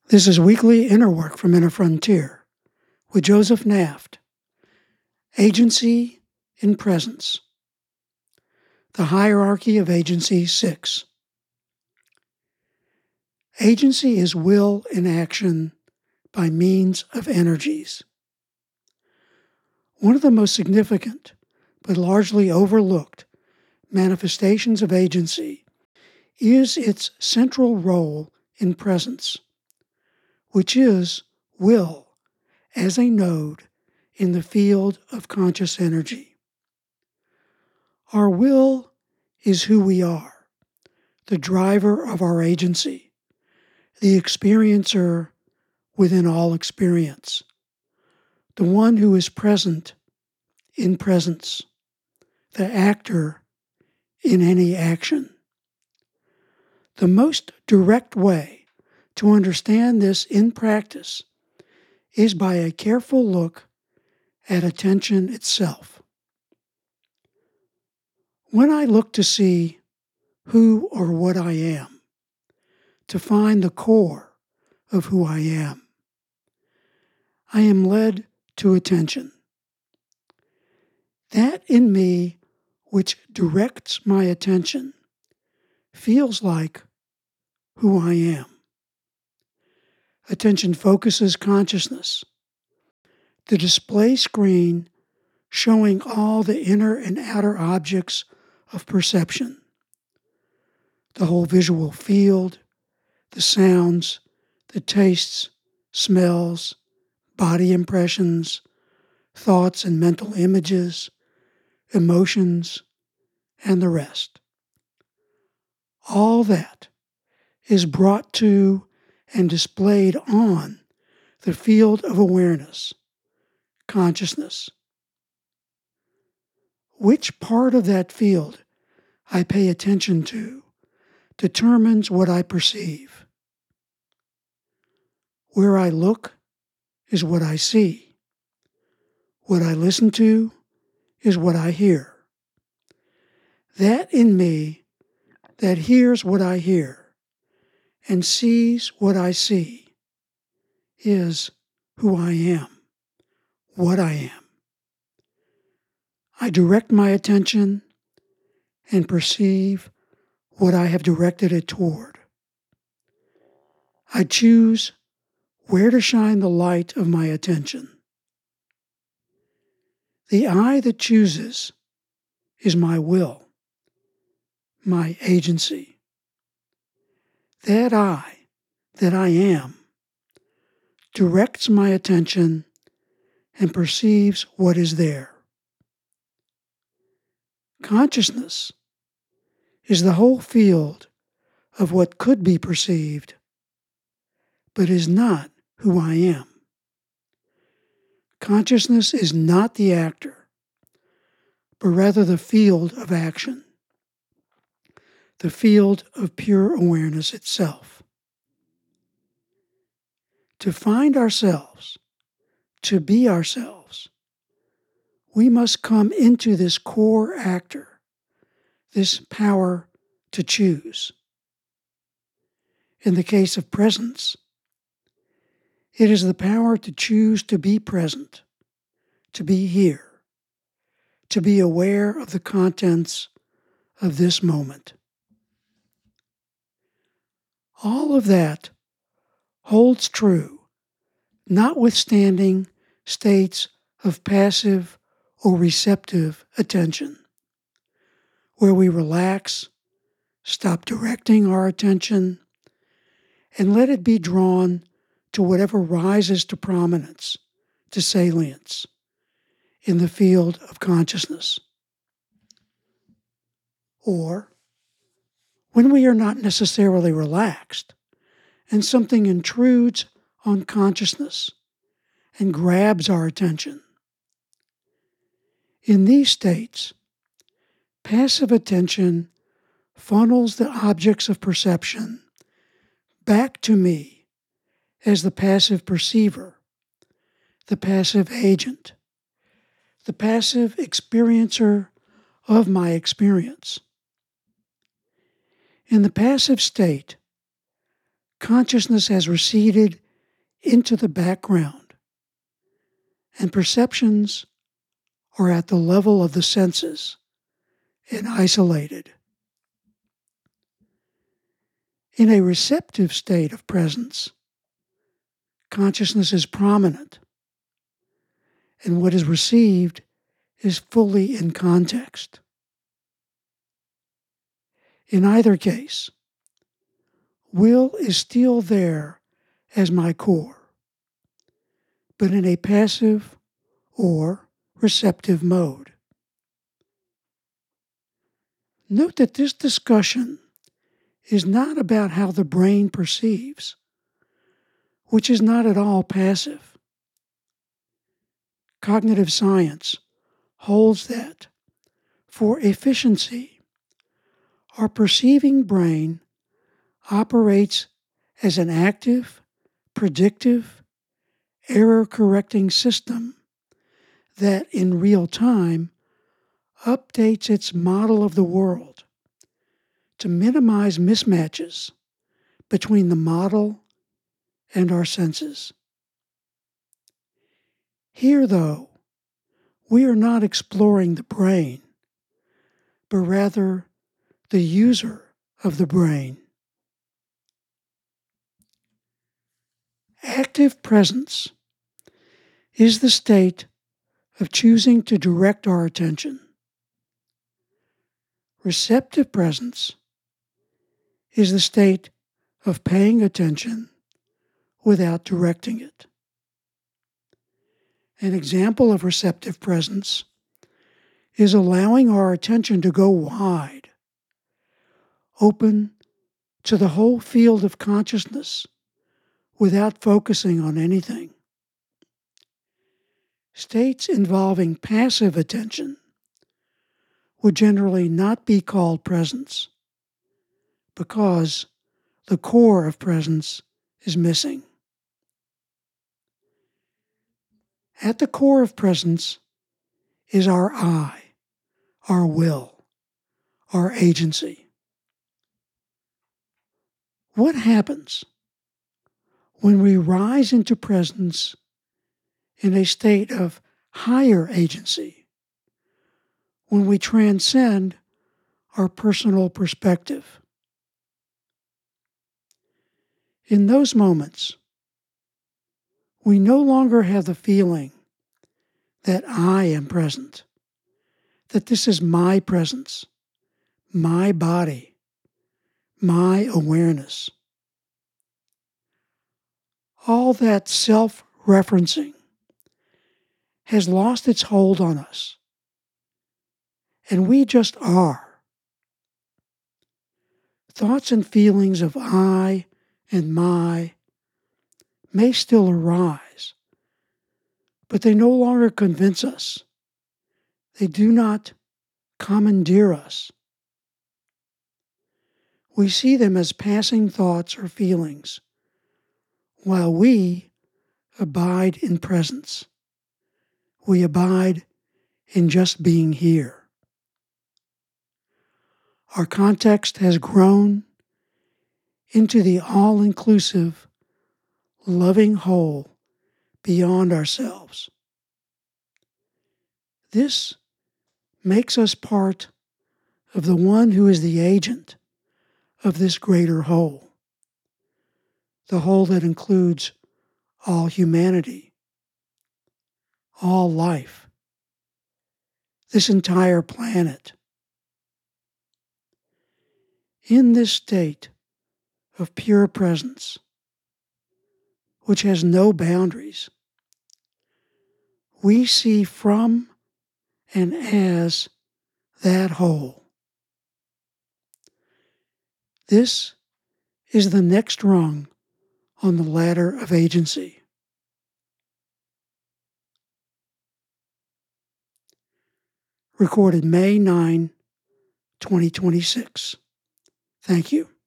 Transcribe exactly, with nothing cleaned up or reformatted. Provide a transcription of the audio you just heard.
This is Weekly Inner Work from Inner Frontier with Joseph Naft. Agency in Presence. The Hierarchy of Agency six. Agency is will in action by means of energies. One of the most significant, but largely overlooked, manifestations of agency is its central role in presence, which is will as a node in the field of conscious energy. Our will is who we are, the driver of our agency, the experiencer within all experience, the one who is present in presence, the actor in any action. The most direct way to understand this in practice is by a careful look at attention itself. When I look to see who or what I am, to find the core of who I am, I am led to attention. That in me which directs my attention feels like who I am. Attention focuses consciousness. The display screen showing all the inner and outer objects of perception, the whole visual field, the sounds, the tastes, smells, body impressions, thoughts and mental images, emotions, and the rest. All that is brought to and displayed on the field of awareness, consciousness. Which part of that field I pay attention to determines what I perceive. Where I look is what I see. What I listen to is what I hear. That in me that hears what I hear and sees what I see is who I am, what I am. I direct my attention and perceive what I have directed it toward. I choose where to shine the light of my attention. The I that chooses is my will, my agency. That I, that I am, directs my attention and perceives what is there. Consciousness is the whole field of what could be perceived, but is not who I am. Consciousness is not the actor, but rather the field of action, the field of pure awareness itself. To find ourselves, to be ourselves, we must come into this core actor, this power to choose. In the case of presence, it is the power to choose to be present, to be here, to be aware of the contents of this moment. All of that holds true, notwithstanding states of passive or receptive attention, where we relax, stop directing our attention, and let it be drawn to whatever rises to prominence, to salience, in the field of consciousness. Or, when we are not necessarily relaxed, and something intrudes on consciousness and grabs our attention. In these states, passive attention funnels the objects of perception back to me as the passive perceiver, the passive agent, the passive experiencer of my experience. In the passive state, consciousness has receded into the background, and perceptions are at the level of the senses and isolated. In a receptive state of presence, consciousness is prominent, and what is received is fully in context. In either case, will is still there as my core, but in a passive or receptive mode. Note that this discussion is not about how the brain perceives, which is not at all passive. Cognitive science holds that, for efficiency, our perceiving brain operates as an active, predictive, error-correcting system that in real time updates its model of the world to minimize mismatches between the model and our senses. Here, though, we are not exploring the brain, but rather the user of the brain. Active presence is the state of choosing to direct our attention. Receptive presence is the state of paying attention without directing it. An example of receptive presence is allowing our attention to go wide, open to the whole field of consciousness without focusing on anything. States involving passive attention would generally not be called presence because the core of presence is missing. At the core of presence is our I, our will, our agency. What happens when we rise into presence in a state of higher agency, when we transcend our personal perspective? In those moments, we no longer have the feeling that I am present, that this is my presence, my body, my awareness. All that self-referencing has lost its hold on us, and we just are. Thoughts and feelings of I and my may still arise, but they no longer convince us. They do not commandeer us. We see them as passing thoughts or feelings, while we abide in presence. We abide in just being here. Our context has grown into the all-inclusive, loving whole beyond ourselves. This makes us part of the one who is the agent of this greater whole, the whole that includes all humanity, all life, this entire planet. In this state of pure presence, which has no boundaries, we see from and as that whole. This is the next rung on the ladder of agency. Recorded May ninth, twenty twenty-six. Thank you.